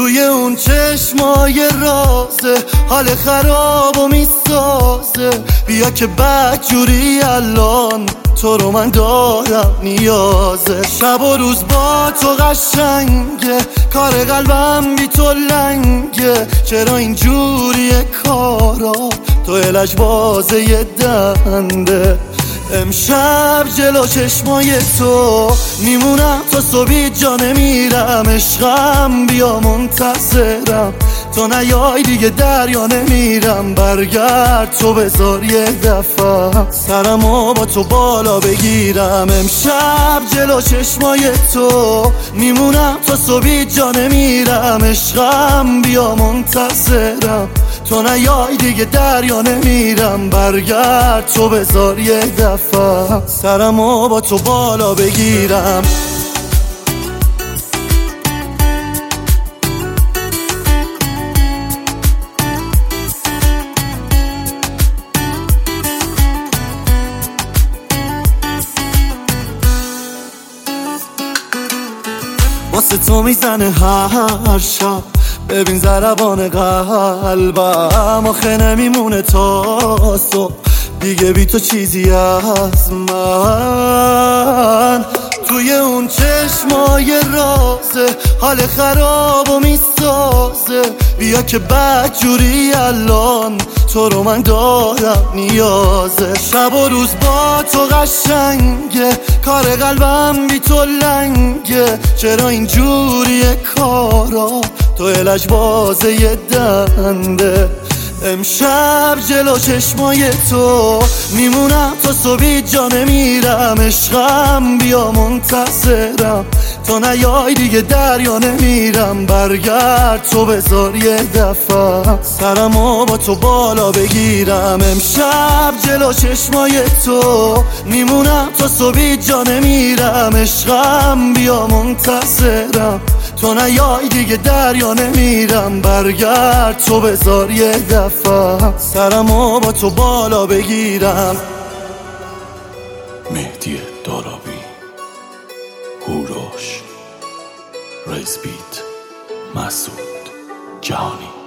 توی اون چشمای رازه حال خرابو میسازه. بیا که بدجوری الان تو رو من دارم نیازه. شب و روز با تو قشنگه، کار قلبم بی تو لنگه. چرا اینجوریه کارا، تو لجبازه یه دنده. امشب جلو چشمای تو میمونم تا صبح جا نمیرم. عشقم بیا منتظرم، تو نیای دیگه دریا نمیرم. برگرد تو بذار یه دفعه سرمو با تو بالا بگیرم. امشب جلو چشمای تو میمونم تا صبح جا نمیرم. عشقم بیا منتظرم، تو نیای دیگه دریا نمیرم. برگرد تو بذار یه دفعه سرمو با تو بالا بگیرم. واسه تو میزنه هر شب، ببین ضربان قلبم. آخه نمیمونه تا صبح دیگه بی تو چیزی از من. توی اون چشمای رازه حال خرابو میسازه. بیا که بدجوری الان تو رو من دارم نیازه. شب و روز با تو قشنگه، کار قلبم بی تو لنگه. چرا اینجوریه کارا، تو لجبازه یه دنده. امشب جلو چشمای تو میمونم تا صبح جا نمیرم. عشقم بیا منتظرم، تو نیای دیگه دریا نمیرم. برگرد تو بذار یه دفعه سرمو با تو بالا بگیرم. امشب جلو چشمای تو میمونم تا صبح جا نمیرم. عشقم بیا منتظرم، تو نیای دیگه دریا نمیرم. برگرد تو بذار یه دفعه سرمو با تو بالا بگیرم. مهدی دارابی، هوروش، ریزبیت، مسعود جهانی.